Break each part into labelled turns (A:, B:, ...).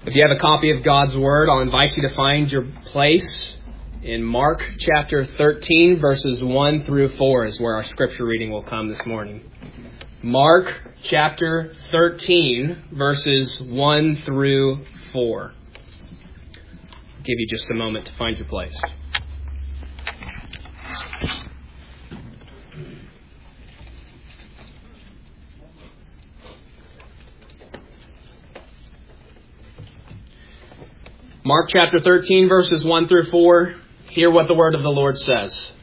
A: If you have a copy of God's Word, I'll invite you to find your place in Mark chapter 13, verses 1 through 4 is where our scripture reading will come this morning. Mark chapter 13, verses 1 through 4. I'll give you just a moment to find your place. Mark chapter 13, verses 1 through 4. Hear what the word of the Lord says.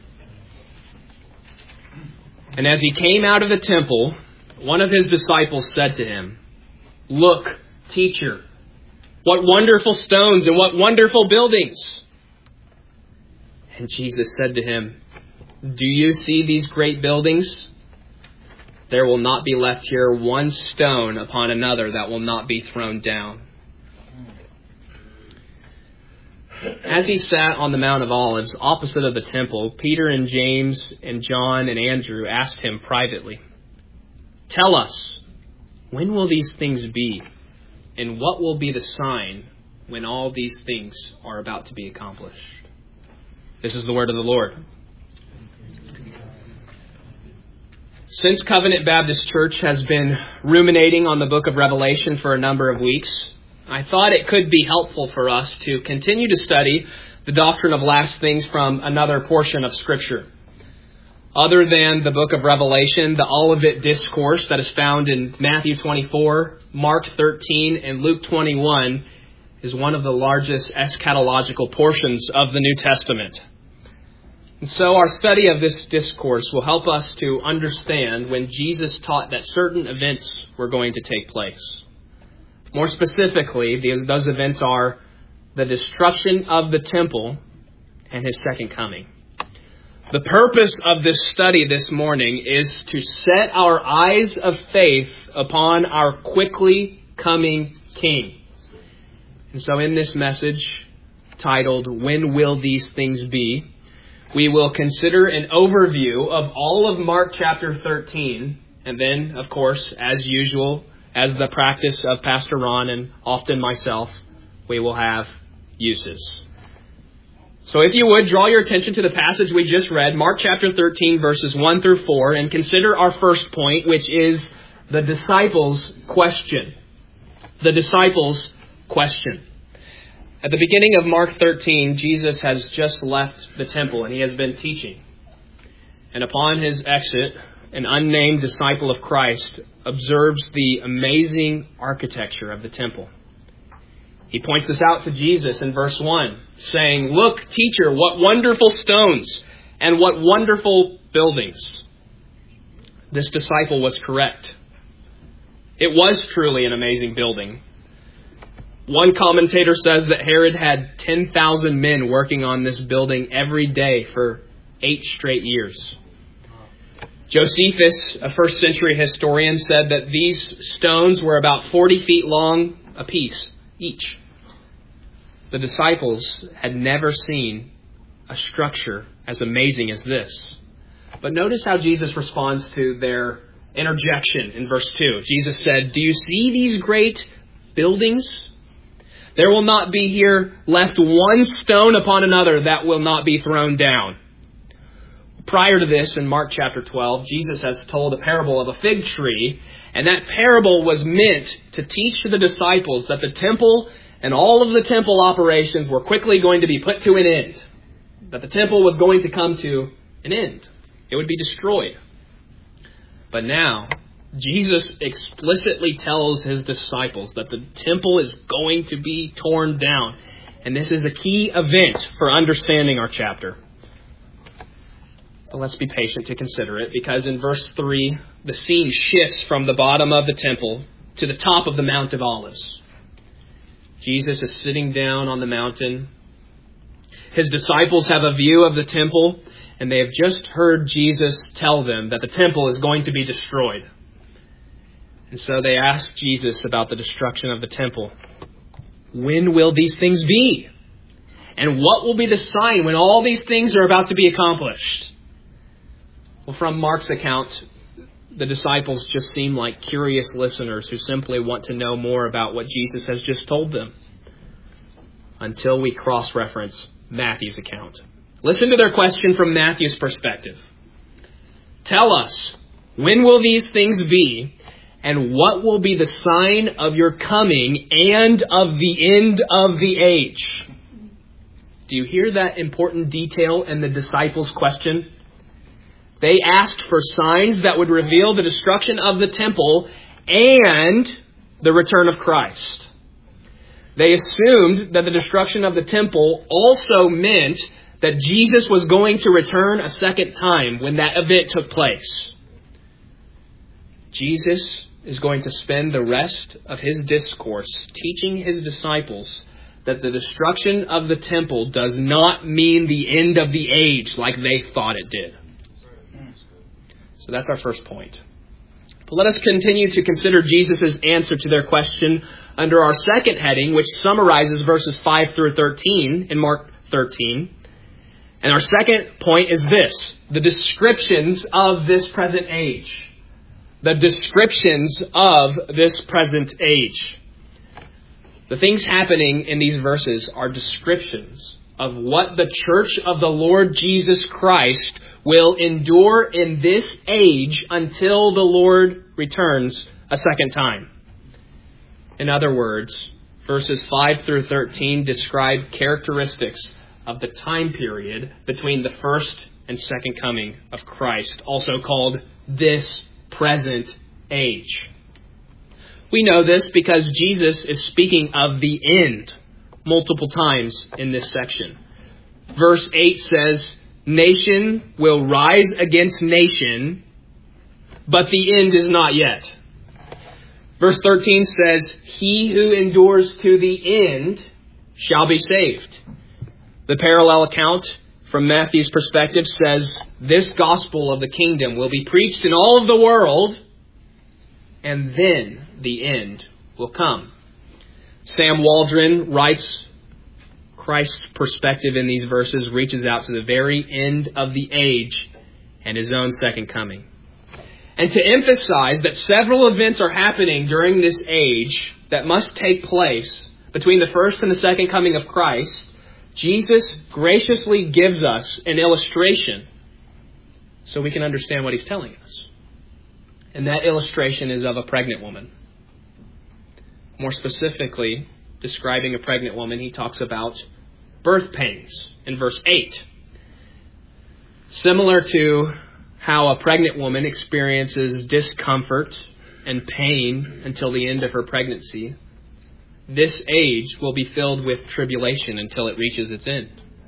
A: And as he came out of the temple, one of his disciples said to him, "Look, teacher, what wonderful stones and what wonderful buildings." And Jesus said to him, "Do you see these great buildings? There will not be left here one stone upon another that will not be thrown down." As he sat on the Mount of Olives opposite of the temple, Peter and James and John and Andrew asked him privately, "Tell us, when will these things be? And what will be the sign when all these things are about to be accomplished?" This is the word of the Lord. Since Covenant Baptist Church has been ruminating on the book of Revelation for a number of weeks, I thought it could be helpful for us to continue to study the doctrine of last things from another portion of Scripture. Other than the book of Revelation, the Olivet Discourse that is found in Matthew 24, Mark 13, and Luke 21 is one of the largest eschatological portions of the New Testament. And so our study of this discourse will help us to understand when Jesus taught that certain events were going to take place. More specifically, those events are the destruction of the temple and His second coming. The purpose of this study this morning is to set our eyes of faith upon our quickly coming King. And so in this message titled, "When Will These Things Be?" we will consider an overview of all of Mark chapter 13, and then, of course, as usual, as the practice of Pastor Ron and often myself, we will have uses. So if you would, draw your attention to the passage we just read, Mark chapter 13, verses 1 through 4, and consider our first point, which is the disciples' question. The disciples' question. At the beginning of Mark 13, Jesus has just left the temple and He has been teaching. And upon His exit, an unnamed disciple of Christ observes the amazing architecture of the temple. He points this out to Jesus in verse 1, saying, "Look, teacher, what wonderful stones and what wonderful buildings." This disciple was correct. It was truly an amazing building. One commentator says that Herod had 10,000 men working on this building every day for 8 straight years. Josephus, a first century historian, said that these stones were about 40 feet long apiece, each. The disciples had never seen a structure as amazing as this. But notice how Jesus responds to their interjection in verse 2. Jesus said, "Do you see these great buildings? There will not be here left one stone upon another that will not be thrown down." Prior to this, in Mark chapter 12, Jesus has told a parable of a fig tree, and that parable was meant to teach to the disciples that the temple and all of the temple operations were quickly going to be put to an end, that the temple was going to come to an end. It would be destroyed. But now, Jesus explicitly tells His disciples that the temple is going to be torn down, and this is a key event for understanding our chapter. But let's be patient to consider it, because in verse 3, the scene shifts from the bottom of the temple to the top of the Mount of Olives. Jesus is sitting down on the mountain. His disciples have a view of the temple, and they have just heard Jesus tell them that the temple is going to be destroyed. And so they ask Jesus about the destruction of the temple. When will these things be? And what will be the sign when all these things are about to be accomplished? Well, from Mark's account, the disciples just seem like curious listeners who simply want to know more about what Jesus has just told them. until we cross-reference Matthew's account. Listen to their question from Matthew's perspective. Tell us, when will these things be, and what will be the sign of your coming and of the end of the age? Do you hear that important detail in the disciples' question? They asked for signs that would reveal the destruction of the temple and the return of Christ. They assumed that the destruction of the temple also meant that Jesus was going to return a second time when that event took place. Jesus is going to spend the rest of his discourse teaching his disciples that the destruction of the temple does not mean the end of the age like they thought it did. So that's our first point. But let us continue to consider Jesus' answer to their question under our second heading, which summarizes verses 5 through 13 in Mark 13. And our second point is this: the descriptions of this present age. The descriptions of this present age. The things happening in these verses are descriptions of what the church of the Lord Jesus Christ will endure in this age until the Lord returns a second time. In other words, verses 5 through 13 describe characteristics of the time period between the first and second coming of Christ, also called this present age. We know this because Jesus is speaking of the end multiple times in this section. Verse 8 says, "Nation will rise against nation, but the end is not yet." Verse 13 says, "He who endures to the end shall be saved." The parallel account from Matthew's perspective says, "This gospel of the kingdom will be preached in all of the world, and then the end will come." Sam Waldron writes, Christ's perspective in these verses reaches out to the very end of the age and his own second coming. And to emphasize that several events are happening during this age that must take place between the first and the second coming of Christ, Jesus graciously gives us an illustration so we can understand what he's telling us. And that illustration is of a pregnant woman. More specifically, describing a pregnant woman, he talks about birth pains in verse 8. Similar to how a pregnant woman experiences discomfort and pain until the end of her pregnancy, this age will be filled with tribulation until it reaches its end.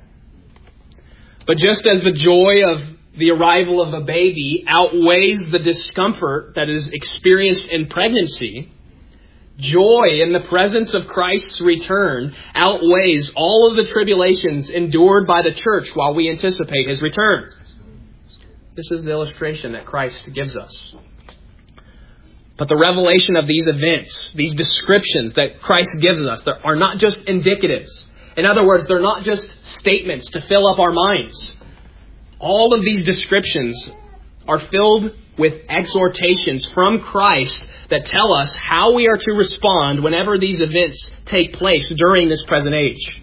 A: But just as the joy of the arrival of a baby outweighs the discomfort that is experienced in pregnancy, joy in the presence of Christ's return outweighs all of the tribulations endured by the church while we anticipate his return. This is the illustration that Christ gives us. But the revelation of these events, these descriptions that Christ gives us, are not just indicatives. In other words, they're not just statements to fill up our minds. All of these descriptions are filled with exhortations from Christ that tell us how we are to respond whenever these events take place during this present age.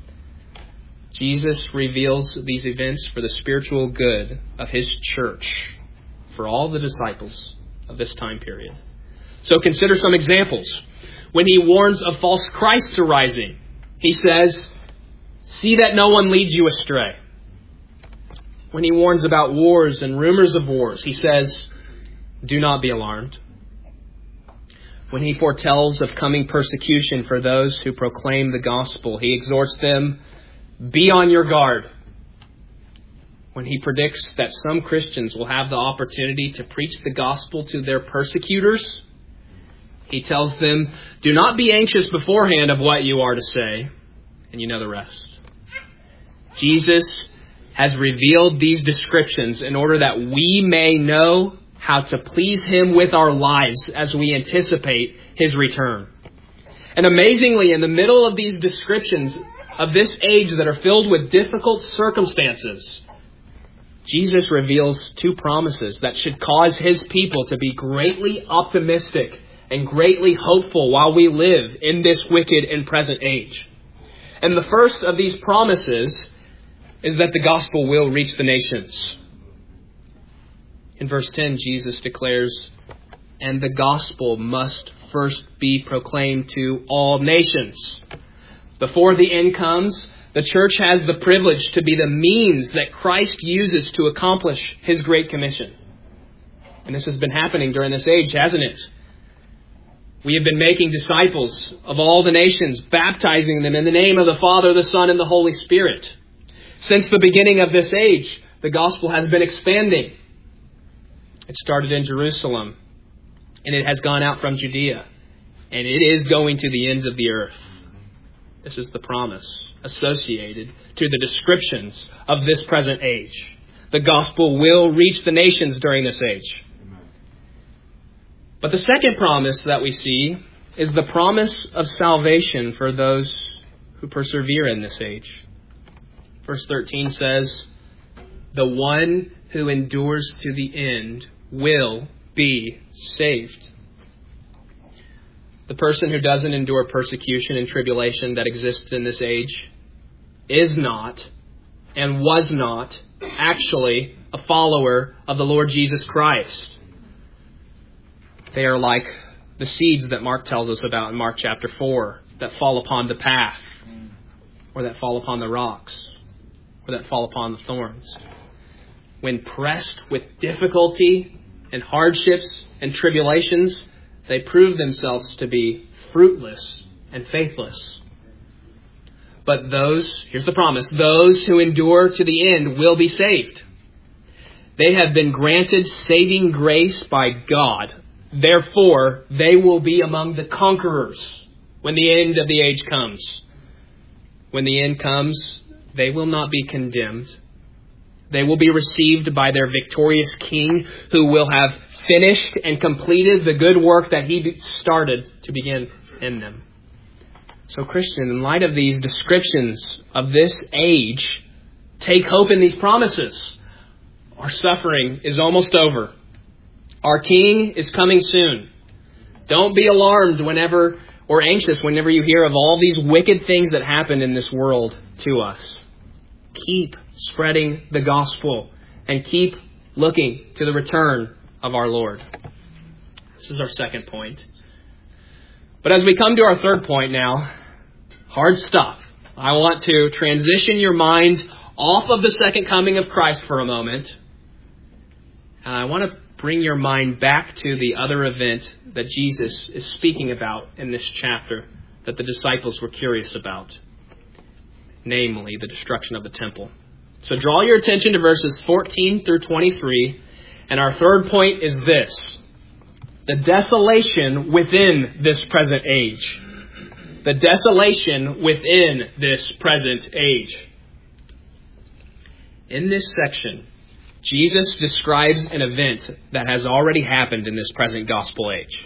A: Jesus reveals these events for the spiritual good of his church, for all the disciples of this time period. So consider some examples. When he warns of false Christs arising, he says, "See that no one leads you astray." When he warns about wars and rumors of wars, he says, "Do not be alarmed." When he foretells of coming persecution for those who proclaim the gospel, he exhorts them, "Be on your guard." When he predicts that some Christians will have the opportunity to preach the gospel to their persecutors, he tells them, "Do not be anxious beforehand of what you are to say," and you know the rest. Jesus has revealed these descriptions in order that we may know how to please him with our lives as we anticipate his return. And amazingly, in the middle of these descriptions of this age that are filled with difficult circumstances, Jesus reveals two promises that should cause his people to be greatly optimistic and greatly hopeful while we live in this wicked and present age. And the first of these promises is that the gospel will reach the nations. In verse 10, Jesus declares, "And the gospel must first be proclaimed to all nations." Before the end comes, the church has the privilege to be the means that Christ uses to accomplish His Great Commission. And this has been happening during this age, hasn't it? We have been making disciples of all the nations, baptizing them in the name of the Father, the Son, and the Holy Spirit. Since the beginning of this age, the gospel has been expanding. It started in Jerusalem, and it has gone out from Judea, and it is going to the ends of the earth. This is the promise associated to the descriptions of this present age. The gospel will reach the nations during this age. But the second promise that we see is the promise of salvation for those who persevere in this age. Verse 13 says, "The one who endures to the end will be saved." The person who doesn't endure persecution and tribulation that exists in this age is not and was not actually a follower of the Lord Jesus Christ. They are like the seeds that Mark tells us about in Mark chapter 4 that fall upon the path, or that fall upon the rocks, or that fall upon the thorns. When pressed with difficulty and hardships and tribulations, they prove themselves to be fruitless and faithless. But here's the promise, those who endure to the end will be saved. They have been granted saving grace by God. Therefore, they will be among the conquerors when the end of the age comes. When the end comes, they will not be condemned. They will be received by their victorious King, who will have finished and completed the good work that He started to begin in them. So, Christian, in light of these descriptions of this age, take hope in these promises. Our suffering is almost over. Our King is coming soon. Don't be alarmed or anxious whenever you hear of all these wicked things that happen in this world to us. Keep spreading the gospel and keep looking to the return of our Lord. This is our second point. But as we come to our third point now, hard stuff. I want to transition your mind off of the second coming of Christ for a moment. And I want to bring your mind back to the other event that Jesus is speaking about in this chapter that the disciples were curious about, namely the destruction of the temple. So draw your attention to verses 14 through 23, and our third point is this: the desolation within this present age. The desolation within this present age. In this section, Jesus describes an event that has already happened in this present gospel age.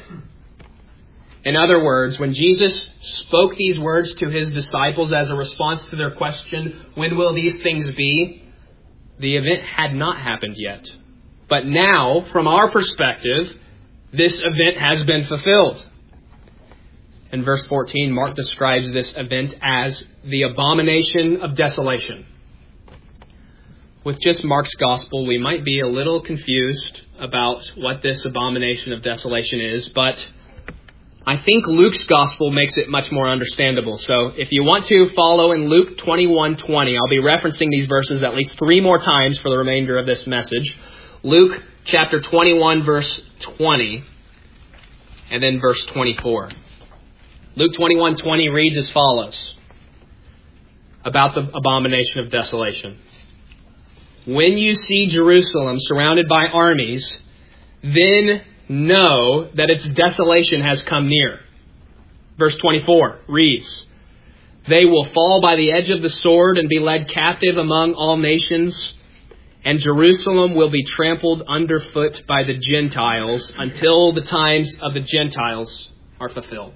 A: In other words, when Jesus spoke these words to His disciples as a response to their question, "When will these things be?" the event had not happened yet. But now, from our perspective, this event has been fulfilled. In verse 14, Mark describes this event as the abomination of desolation. With just Mark's gospel, we might be a little confused about what this abomination of desolation is, but I think Luke's gospel makes it much more understandable. So if you want to follow in Luke 21:20, I'll be referencing these verses at least 3 more times for the remainder of this message. Luke chapter 21, verse 20, and then verse 24. Luke 21:20 reads as follows about the abomination of desolation. "When you see Jerusalem surrounded by armies, then know that its desolation has come near." Verse 24 reads, "They will fall by the edge of the sword and be led captive among all nations, and Jerusalem will be trampled underfoot by the Gentiles until the times of the Gentiles are fulfilled."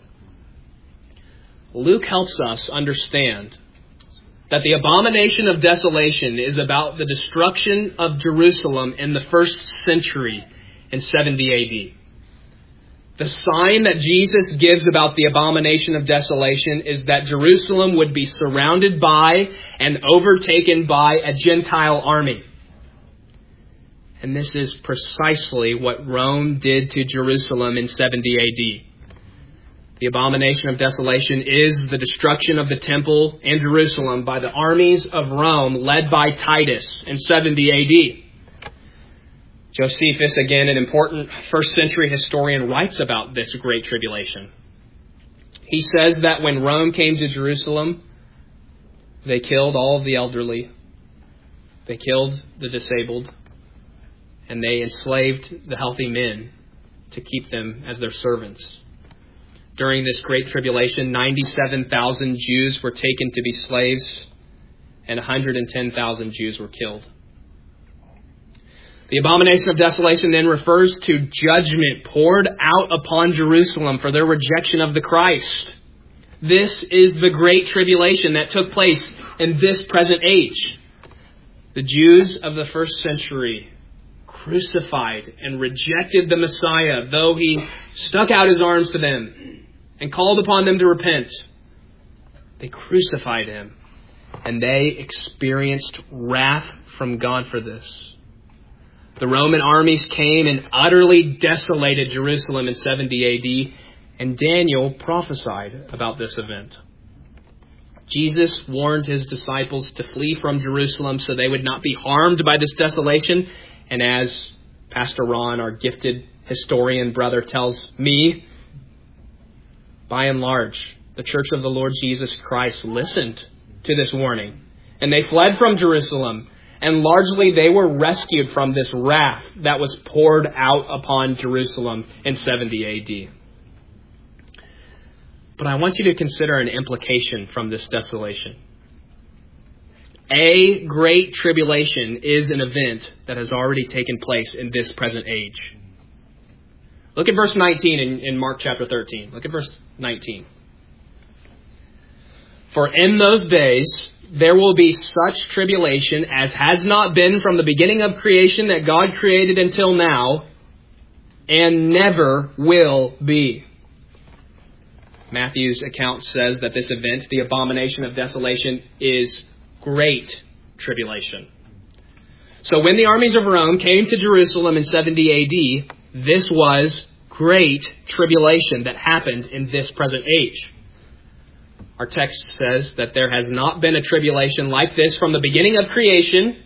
A: Luke helps us understand that the abomination of desolation is about the destruction of Jerusalem in the 1st century in 70 AD. The sign that Jesus gives about the abomination of desolation is that Jerusalem would be surrounded by and overtaken by a Gentile army. And this is precisely what Rome did to Jerusalem in 70 AD. The abomination of desolation is the destruction of the temple and Jerusalem by the armies of Rome led by Titus in 70 AD. Josephus, again, an important first century historian, writes about this great tribulation. He says that when Rome came to Jerusalem, they killed all of the elderly, they killed the disabled, and they enslaved the healthy men to keep them as their servants. During this great tribulation, 97,000 Jews were taken to be slaves, and 110,000 Jews were killed. The abomination of desolation then refers to judgment poured out upon Jerusalem for their rejection of the Christ. This is the great tribulation that took place in this present age. The Jews of the first century crucified and rejected the Messiah, though he stuck out his arms to them and called upon them to repent. They crucified him, and they experienced wrath from God for this. The Roman armies came and utterly desolated Jerusalem in 70 AD, and Daniel prophesied about this event. Jesus warned his disciples to flee from Jerusalem so they would not be harmed by this desolation. And as Pastor Ron, our gifted historian brother, tells me, by and large, the Church of the Lord Jesus Christ listened to this warning, and they fled from Jerusalem, and largely they were rescued from this wrath that was poured out upon Jerusalem in 70 AD. But I want you to consider an implication from this desolation. A great tribulation is an event that has already taken place in this present age. Look at verse 19 in Mark chapter 13. Look at verse 19. For in those days there will be such tribulation as has not been from the beginning of creation that God created until now, and never will be. Matthew's account says that this event, the abomination of desolation, is great tribulation. So when the armies of Rome came to Jerusalem in 70 AD, this was great tribulation that happened in this present age. Our text says that there has not been a tribulation like this from the beginning of creation.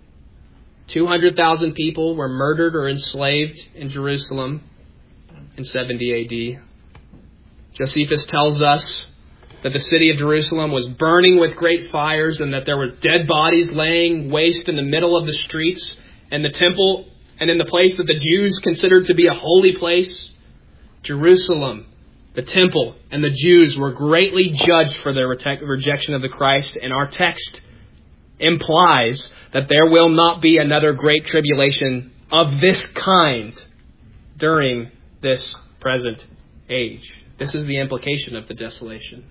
A: 200,000 people were murdered or enslaved in Jerusalem in 70 AD. Josephus tells us that the city of Jerusalem was burning with great fires and that there were dead bodies laying waste in the middle of the streets and the temple and in the place that the Jews considered to be a holy place. Jerusalem, the temple, and the Jews were greatly judged for their rejection of the Christ, and our text implies that there will not be another great tribulation of this kind during this present age. This is the implication of the desolation.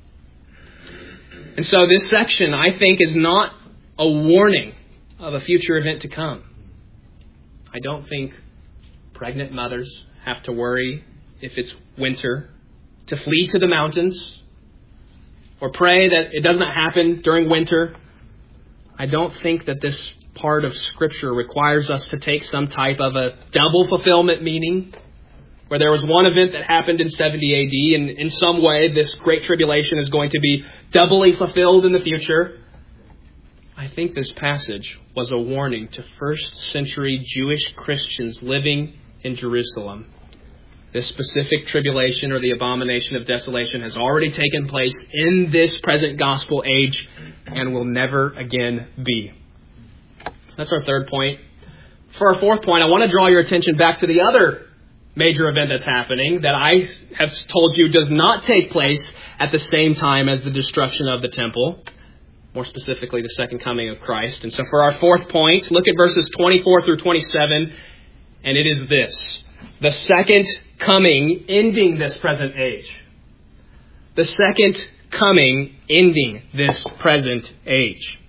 A: And so this section, I think, is not a warning of a future event to come. I don't think pregnant mothers have to worry if it's winter to flee to the mountains or pray that it doesn't happen during winter. I don't think that this part of Scripture requires us to take some type of a double fulfillment meaning where there was one event that happened in 70 AD, and in some way this great tribulation is going to be doubly fulfilled in the future. I think this passage was a warning to first century Jewish Christians living in Jerusalem. This specific tribulation or the abomination of desolation has already taken place in this present gospel age and will never again be. That's our third point. For our fourth point, I want to draw your attention back to the other major event that's happening that I have told you does not take place at the same time as the destruction of the temple. More specifically, the second coming of Christ. And so for our fourth point, look at verses 24 through 27, and it is this. The second coming ending this present age. The second coming ending this present age.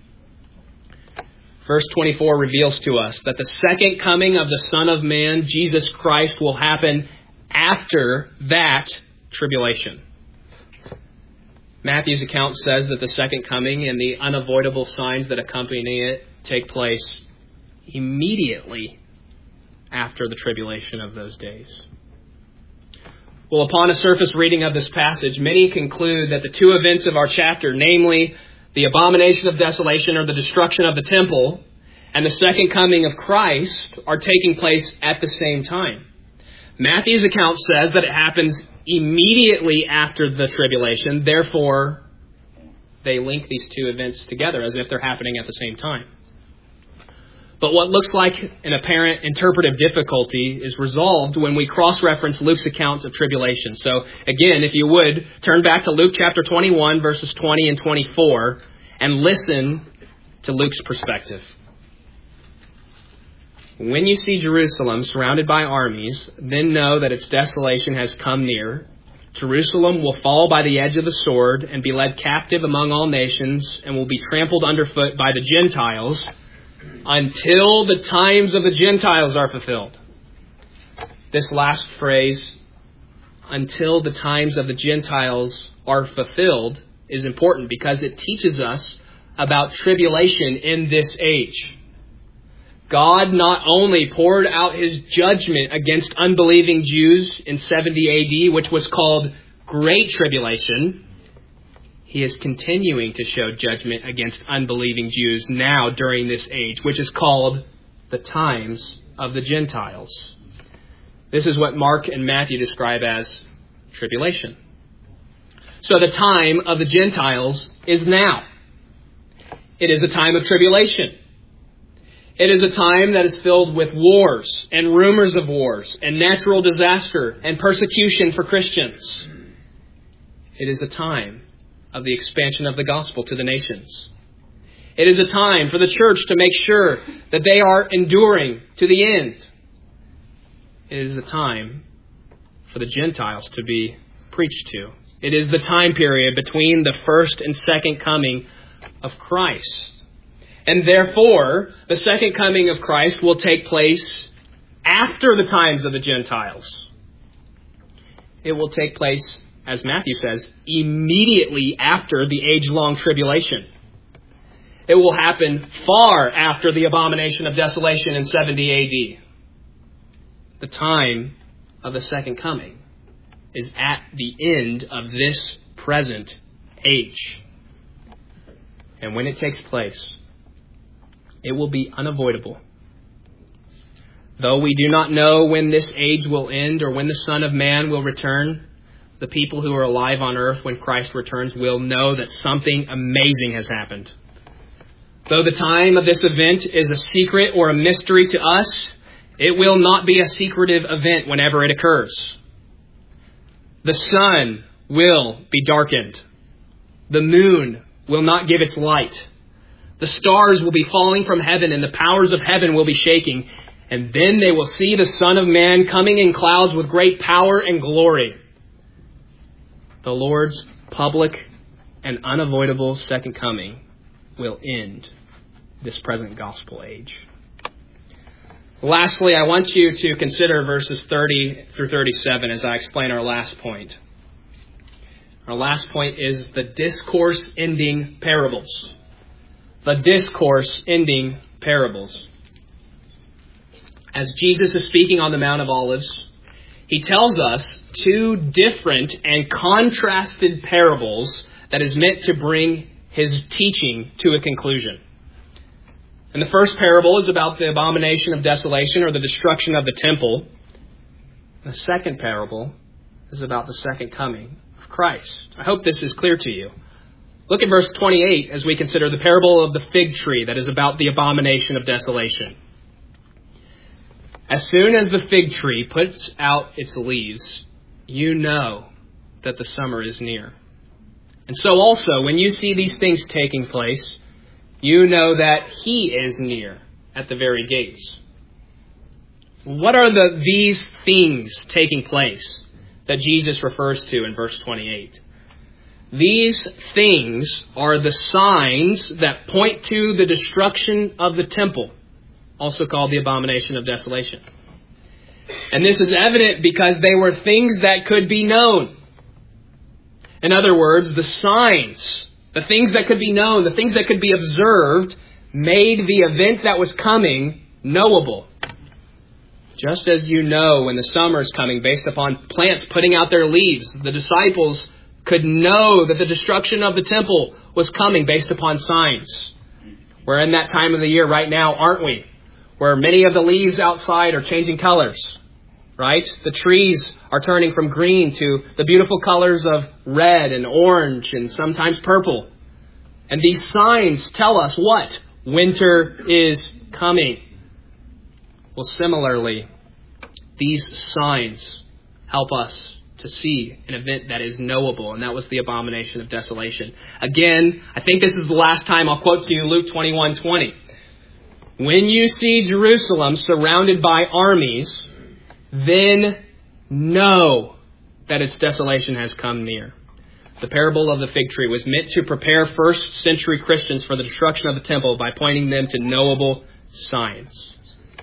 A: Verse 24 reveals to us that the second coming of the Son of Man, Jesus Christ, will happen after that tribulation. Matthew's account says that the second coming and the unavoidable signs that accompany it take place immediately after the tribulation of those days. Well, upon a surface reading of this passage, many conclude that the two events of our chapter, namely the abomination of desolation or the destruction of the temple and the second coming of Christ, are taking place at the same time. Matthew's account says that it happens immediately after the tribulation. Therefore, they link these two events together as if they're happening at the same time. But what looks like an apparent interpretive difficulty is resolved when we cross-reference Luke's account of tribulation. So again, if you would, turn back to Luke chapter 21, verses 20 and 24, and listen to Luke's perspective. When you see Jerusalem surrounded by armies, then know that its desolation has come near. Jerusalem will fall by the edge of the sword and be led captive among all nations and will be trampled underfoot by the Gentiles until the times of the Gentiles are fulfilled. This last phrase, until the times of the Gentiles are fulfilled, is important because it teaches us about tribulation in this age. God not only poured out His judgment against unbelieving Jews in 70 AD, which was called Great Tribulation, He is continuing to show judgment against unbelieving Jews now during this age, which is called the times of the Gentiles. This is what Mark and Matthew describe as tribulation. So the time of the Gentiles is now. It is a time of tribulation. It is a time that is filled with wars and rumors of wars and natural disaster and persecution for Christians. It is a time of the expansion of the gospel to the nations. It is a time for the church to make sure that they are enduring to the end. It is a time for the Gentiles to be preached to. It is the time period between the first and second coming of Christ. And therefore, the second coming of Christ will take place after the times of the Gentiles. It will take place, as Matthew says, immediately after the age-long tribulation. It will happen far after the abomination of desolation in 70 AD. The time of the second coming is at the end of this present age. And when it takes place, it will be unavoidable. Though we do not know when this age will end or when the Son of Man will return, the people who are alive on earth when Christ returns will know that something amazing has happened. Though the time of this event is a secret or a mystery to us, it will not be a secretive event whenever it occurs. The sun will be darkened. The moon will not give its light. The stars will be falling from heaven and the powers of heaven will be shaking. And then they will see the Son of Man coming in clouds with great power and glory. The Lord's public and unavoidable second coming will end this present gospel age. Lastly, I want you to consider verses 30 through 37 as I explain our last point. Our last point is the discourse-ending parables. The discourse-ending parables. As Jesus is speaking on the Mount of Olives, He tells us two different and contrasted parables that is meant to bring His teaching to a conclusion. And the first parable is about the abomination of desolation or the destruction of the temple. The second parable is about the second coming of Christ. I hope this is clear to you. Look at verse 28 as we consider the parable of the fig tree that is about the abomination of desolation. As soon as the fig tree puts out its leaves, you know that the summer is near. And so also, when you see these things taking place, you know that He is near at the very gates. What are these things taking place that Jesus refers to in verse 28? These things are the signs that point to the destruction of the temple, also called the abomination of desolation. And this is evident because they were things that could be known. In other words, the signs, the things that could be known, the things that could be observed, made the event that was coming knowable. Just as you know when the summer is coming based upon plants putting out their leaves, the disciples could know that the destruction of the temple was coming based upon signs. We're in that time of the year right now, aren't we? Where many of the leaves outside are changing colors, right? The trees are turning from green to the beautiful colors of red and orange and sometimes purple. And these signs tell us what? Winter is coming. Well, similarly, these signs help us to see an event that is knowable, and that was the abomination of desolation. Again, I think this is the last time I'll quote to you Luke 21:20. When you see Jerusalem surrounded by armies, then know that its desolation has come near. The parable of the fig tree was meant to prepare first century Christians for the destruction of the temple by pointing them to knowable signs.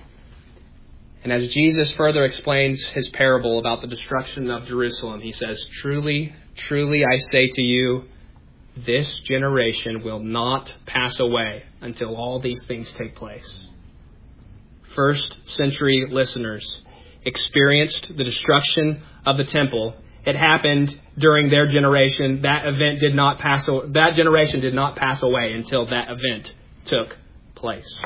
A: And as Jesus further explains his parable about the destruction of Jerusalem, he says, "Truly, truly I say to you, this generation will not pass away until all these things take place." First century listeners experienced the destruction of the temple. It happened during their generation. That generation did not pass away until that event took place.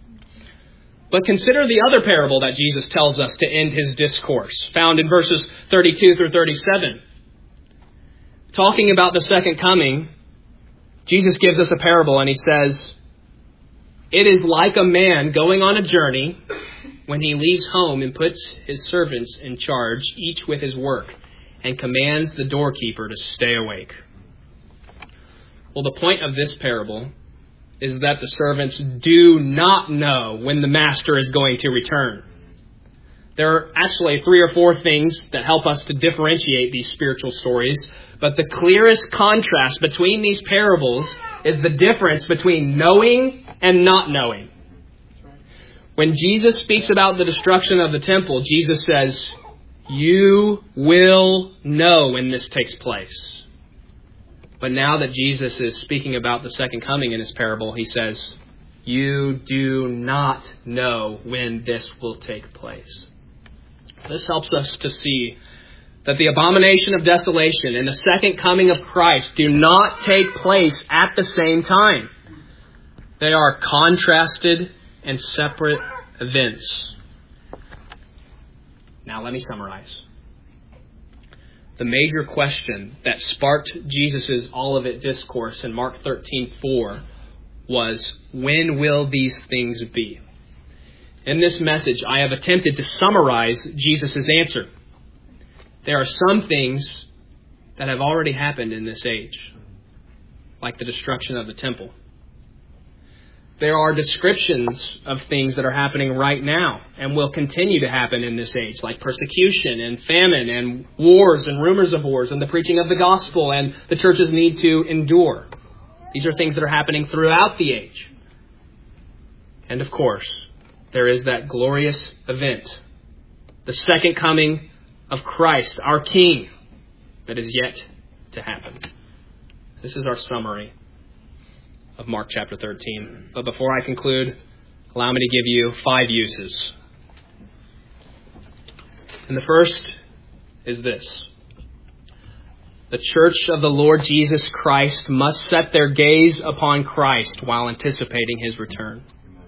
A: But consider the other parable that Jesus tells us to end his discourse, found in verses 32 through 37. Talking about the second coming, Jesus gives us a parable and he says, "It is like a man going on a journey when he leaves home and puts his servants in charge, each with his work, and commands the doorkeeper to stay awake." Well, the point of this parable is that the servants do not know when the master is going to return. There are actually 3 or 4 things that help us to differentiate these spiritual stories, but the clearest contrast between these parables is the difference between knowing and not knowing. When Jesus speaks about the destruction of the temple, Jesus says, "You will know when this takes place." But now that Jesus is speaking about the second coming in his parable, he says, "You do not know when this will take place." This helps us to see that the abomination of desolation and the second coming of Christ do not take place at the same time. They are contrasted and separate events. Now let me summarize. The major question that sparked Jesus' Olivet Discourse in Mark 13:4 was, when will these things be? In this message, I have attempted to summarize Jesus' answer. There are some things that have already happened in this age, like the destruction of the temple. There are descriptions of things that are happening right now and will continue to happen in this age, like persecution and famine and wars and rumors of wars and the preaching of the gospel and the church's need to endure. These are things that are happening throughout the age. And of course, there is that glorious event, the second coming of Christ, our King, that is yet to happen. This is our summary of Mark chapter 13. But before I conclude, allow me to give you 5 uses. And the first is this. The church of the Lord Jesus Christ must set their gaze upon Christ while anticipating his return.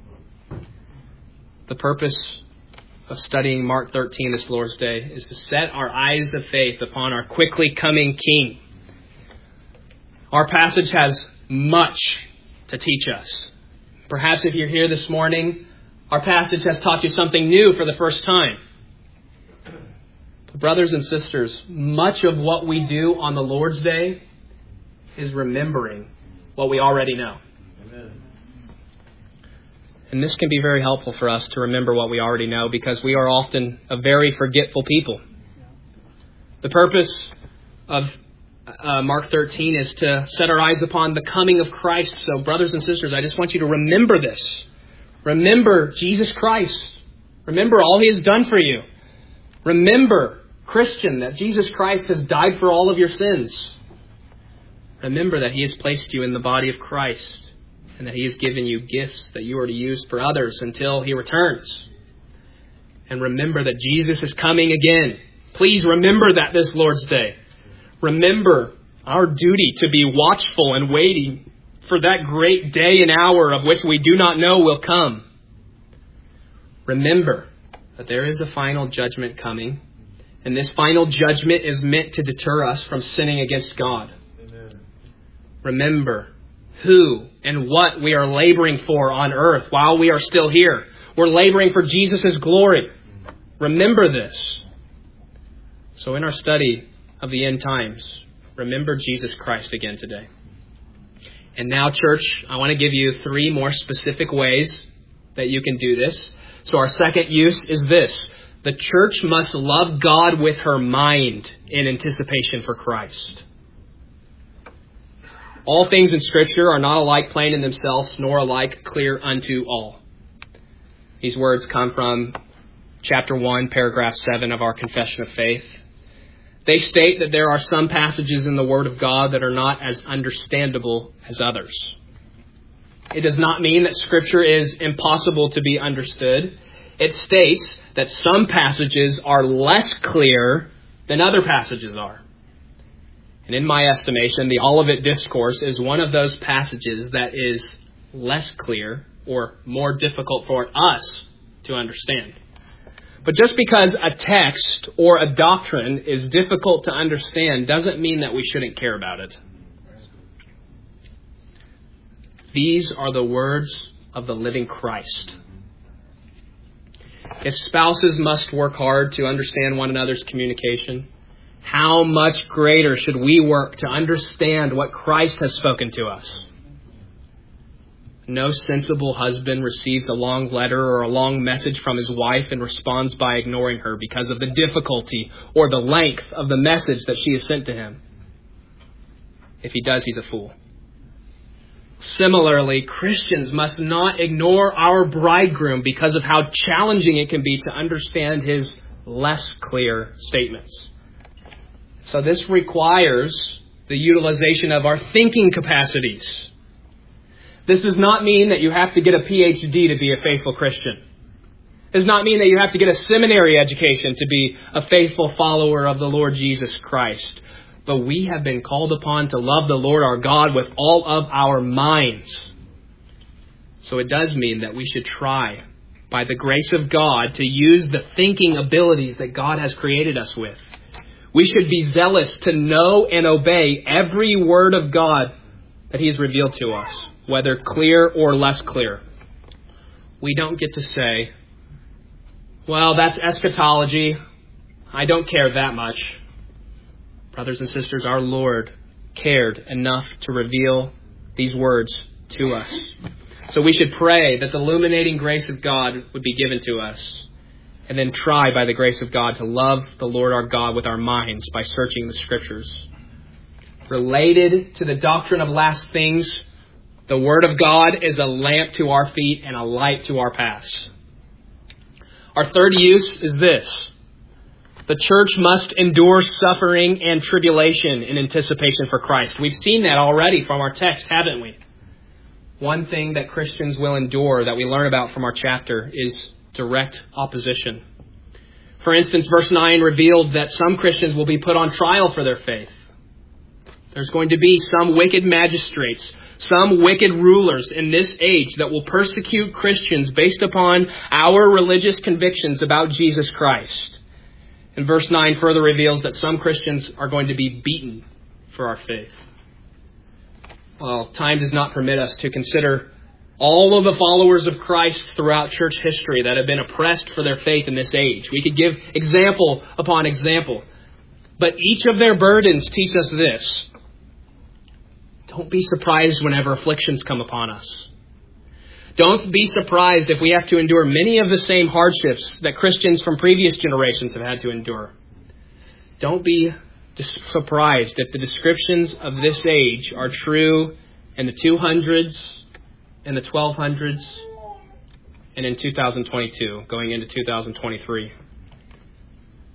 A: The purpose of studying Mark 13 this Lord's Day is to set our eyes of faith upon our quickly coming King. Our passage has much to teach us. Perhaps if you're here this morning, our passage has taught you something new for the first time. But brothers and sisters, much of what we do on the Lord's Day is remembering what we already know. Amen. And this can be very helpful for us to remember what we already know because we are often a very forgetful people. The purpose of Mark 13 is to set our eyes upon the coming of Christ. So brothers and sisters, I just want you to remember this. Remember Jesus Christ. Remember all he has done for you. Remember, Christian, that Jesus Christ has died for all of your sins. Remember that He has placed you in the body of Christ and that He has given you gifts that you are to use for others until He returns. And remember that Jesus is coming again. Please remember that this Lord's Day. Remember our duty to be watchful and waiting for that great day and hour of which we do not know will come. Remember that there is a final judgment coming, and this final judgment is meant to deter us from sinning against God. Amen. Remember who and what we are laboring for on earth while we are still here. We're laboring for Jesus' glory. Remember this. So in our study of the end times, remember Jesus Christ again today. And now, church, I want to give you 3 more specific ways that you can do this. So our second use is this. The church must love God with her mind in anticipation for Christ. All things in Scripture are not alike plain in themselves, nor alike clear unto all. These words come from chapter 1, paragraph 7 of our Confession of Faith. They state that there are some passages in the Word of God that are not as understandable as others. It does not mean that Scripture is impossible to be understood. It states that some passages are less clear than other passages are. And in my estimation, the Olivet Discourse is one of those passages that is less clear or more difficult for us to understand. But just because a text or a doctrine is difficult to understand doesn't mean that we shouldn't care about it. These are the words of the living Christ. If spouses must work hard to understand one another's communication, how much greater should we work to understand what Christ has spoken to us? No sensible husband receives a long letter or a long message from his wife and responds by ignoring her because of the difficulty or the length of the message that she has sent to him. If he does, he's a fool. Similarly, Christians must not ignore our bridegroom because of how challenging it can be to understand his less clear statements. So this requires the utilization of our thinking capacities. This does not mean that you have to get a PhD to be a faithful Christian. It does not mean that you have to get a seminary education to be a faithful follower of the Lord Jesus Christ. But we have been called upon to love the Lord our God with all of our minds. So it does mean that we should try, by the grace of God, to use the thinking abilities that God has created us with. We should be zealous to know and obey every word of God that He has revealed to us, whether clear or less clear. We don't get to say, well, that's eschatology. I don't care that much. Brothers and sisters, our Lord cared enough to reveal these words to us. So we should pray that the illuminating grace of God would be given to us, and then try by the grace of God to love the Lord our God with our minds by searching the Scriptures. Related to the doctrine of last things, the Word of God is a lamp to our feet and a light to our paths. Our third use is this. The church must endure suffering and tribulation in anticipation for Christ. We've seen that already from our text, haven't we? One thing that Christians will endure that we learn about from our chapter is direct opposition. For instance, verse 9 revealed that some Christians will be put on trial for their faith. There's going to be some wicked magistrates, some wicked rulers in this age that will persecute Christians based upon our religious convictions about Jesus Christ. And verse 9 further reveals that some Christians are going to be beaten for our faith. Well, time does not permit us to consider all of the followers of Christ throughout church history that have been oppressed for their faith in this age. We could give example upon example. But each of their burdens teach us this. Don't be surprised whenever afflictions come upon us. Don't be surprised if we have to endure many of the same hardships that Christians from previous generations have had to endure. Don't be surprised if the descriptions of this age are true in the 200s, in the 1200s, and in 2022, going into 2023.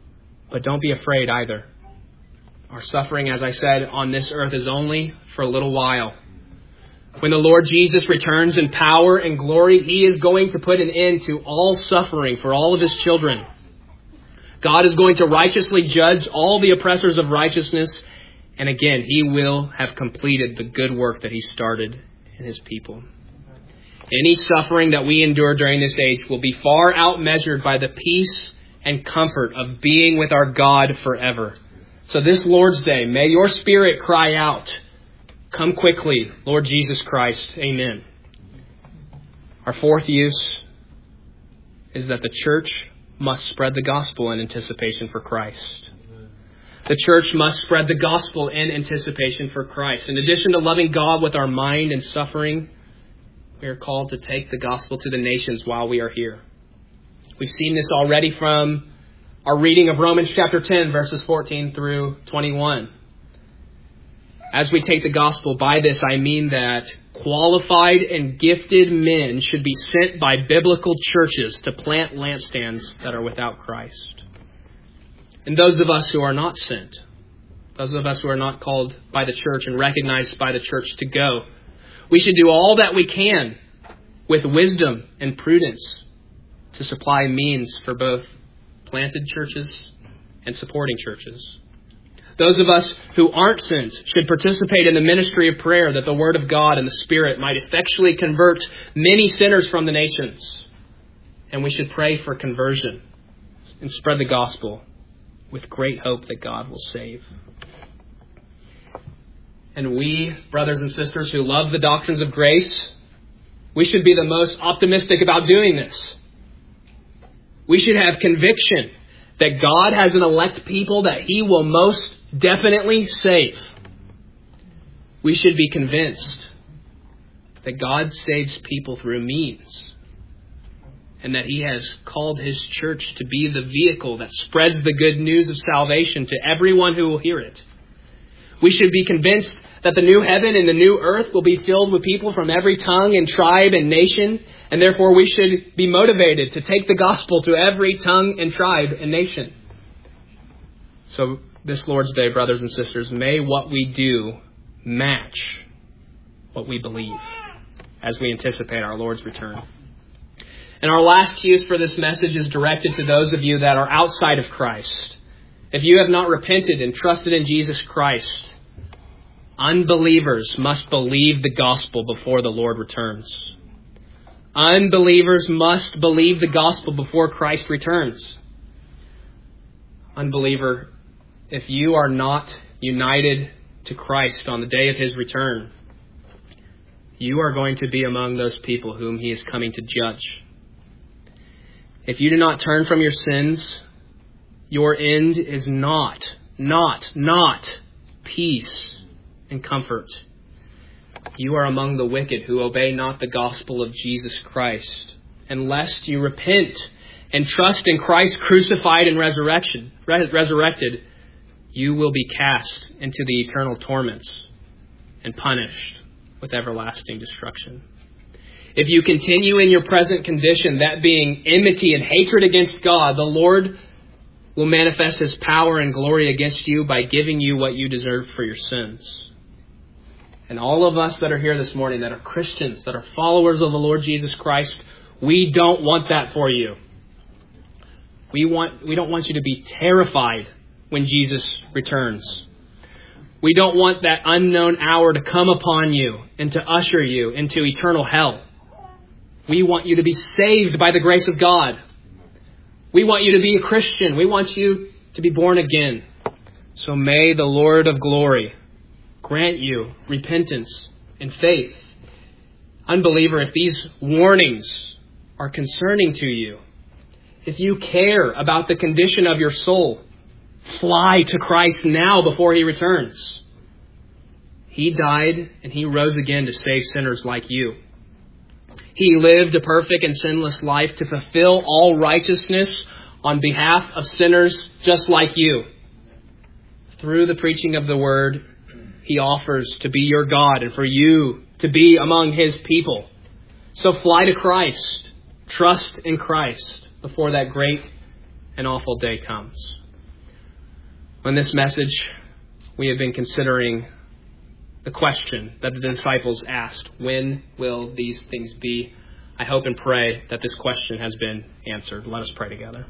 A: But don't be afraid either. Our suffering, as I said, on this earth is only for a little while. When the Lord Jesus returns in power and glory, He is going to put an end to all suffering for all of His children. God is going to righteously judge all the oppressors of righteousness. And again, He will have completed the good work that He started in His people. Any suffering that we endure during this age will be far outmeasured by the peace and comfort of being with our God forever. So this Lord's Day, may your spirit cry out, "Come quickly, Lord Jesus Christ." Amen. Our fourth use is that the church must spread the gospel in anticipation for Christ. The church must spread the gospel in anticipation for Christ. In addition to loving God with our mind and suffering, we are called to take the gospel to the nations while we are here. We've seen this already from our reading of Romans chapter 10, verses 14 through 21. As we take the gospel, by this I mean that qualified and gifted men should be sent by biblical churches to plant lampstands that are without Christ. And those of us who are not sent, those of us who are not called by the church and recognized by the church to go, we should do all that we can with wisdom and prudence to supply means for both planted churches and supporting churches. Those of us who aren't sent should participate in the ministry of prayer that the Word of God and the Spirit might effectually convert many sinners from the nations. And we should pray for conversion and spread the gospel with great hope that God will save. And we, brothers and sisters who love the doctrines of grace, we should be the most optimistic about doing this. We should have conviction that God has an elect people that He will most definitely save. We should be convinced that God saves people through means, and that He has called His church to be the vehicle that spreads the good news of salvation to everyone who will hear it. We should be convinced that the new heaven and the new earth will be filled with people from every tongue and tribe and nation, and therefore we should be motivated to take the gospel to every tongue and tribe and nation. So this Lord's Day, brothers and sisters, may what we do match what we believe as we anticipate our Lord's return. And our last use for this message is directed to those of you that are outside of Christ. If you have not repented and trusted in Jesus Christ, unbelievers must believe the gospel before the Lord returns. Unbelievers must believe the gospel before Christ returns. Unbeliever, if you are not united to Christ on the day of His return, you are going to be among those people whom He is coming to judge. If you do not turn from your sins, your end is not peace and comfort. You are among the wicked who obey not the gospel of Jesus Christ. Unless you repent and trust in Christ crucified and resurrected, you will be cast into the eternal torments and punished with everlasting destruction. If you continue in your present condition, that being enmity and hatred against God, the Lord will manifest His power and glory against you by giving you what you deserve for your sins. And all of us that are here this morning, that are Christians, that are followers of the Lord Jesus Christ, we don't want that for you. We don't want you to be terrified when Jesus returns. We don't want that unknown hour to come upon you and to usher you into eternal hell. We want you to be saved by the grace of God. We want you to be a Christian. We want you to be born again. So may the Lord of glory grant you repentance and faith. Unbeliever, if these warnings are concerning to you, if you care about the condition of your soul, fly to Christ now before He returns. He died and He rose again to save sinners like you. He lived a perfect and sinless life to fulfill all righteousness on behalf of sinners just like you. Through the preaching of the Word, He offers to be your God and for you to be among His people. So fly to Christ. Trust in Christ before that great and awful day comes. On this message, we have been considering the question that the disciples asked, when will these things be? I hope and pray that this question has been answered. Let us pray together.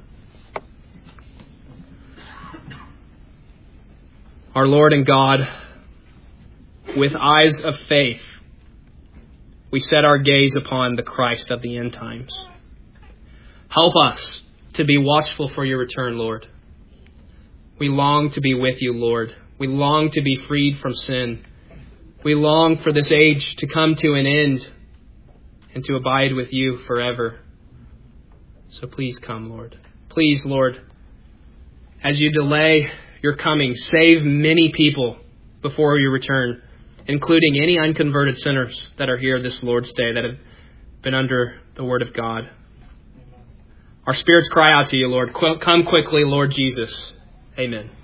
A: Our Lord and God, with eyes of faith, we set our gaze upon the Christ of the end times. Help us to be watchful for your return, Lord. We long to be with you, Lord. We long to be freed from sin. We long for this age to come to an end and to abide with you forever. So please come, Lord. Please, Lord, as you delay your coming, save many people before you return, including any unconverted sinners that are here this Lord's Day that have been under the Word of God. Our spirits cry out to you, Lord. Come quickly, Lord Jesus. Amen.